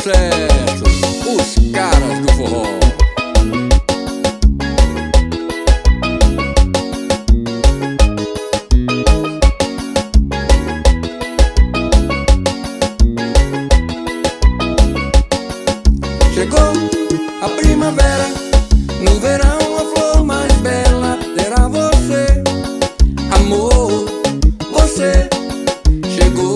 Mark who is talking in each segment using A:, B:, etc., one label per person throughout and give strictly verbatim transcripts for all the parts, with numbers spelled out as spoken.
A: sucesso, os caras do forró.
B: Chegou a primavera, no verão a flor mais bela será você, amor, você chegou.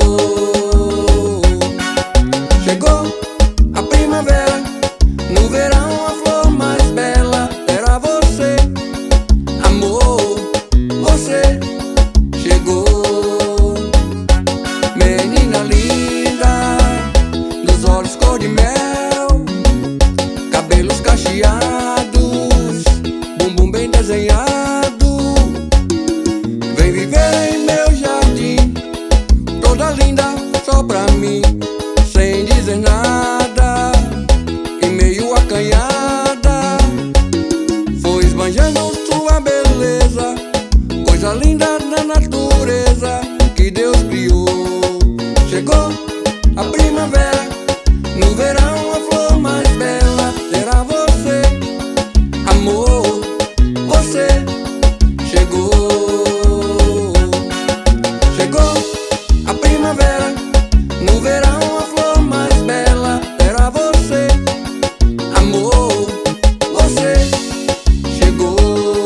B: Chegou a primavera, no verão a flor mais bela será você, amor, você chegou. Menina linda, dos olhos cor de mel, cabelos cacheados, bumbum bem desenhado. Vem viver em meu jardim, toda linda só pra mim, sem dizer nada, e meio acanhada. Foi esbanjando sua beleza, coisa linda da natureza que Deus criou. Chegou a primavera, no verão a flor mais bela será você, amor, você chegou. Chegou a primavera, no verão a flor mais bela será você, amor, você chegou.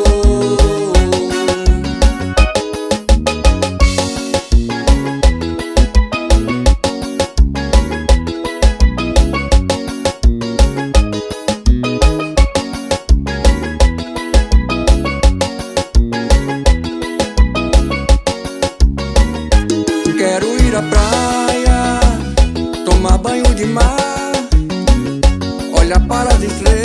B: Quero ir à praia, tomar banho de mar, olhar para as estrelas